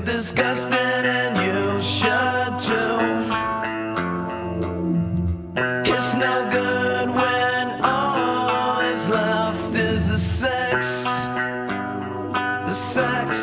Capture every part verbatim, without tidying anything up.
disgusted and you should too. It's no good when all that's left is the sex. The sex.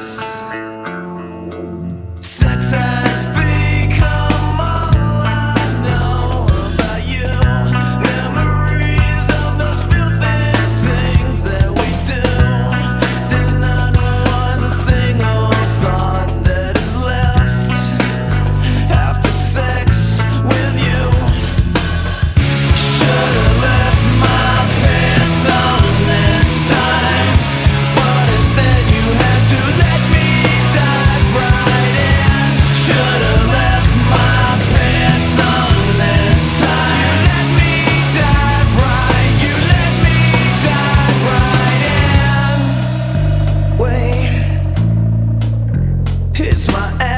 Sex has become all I know about you. Memories of those filthy things that we do. There's not one single thought that is left after sex with you. Should've left my pants on this time, but instead you had to let me dive right in. Should've left my pants on this time. You let me dive right, you let me dive right in. Wait, it's my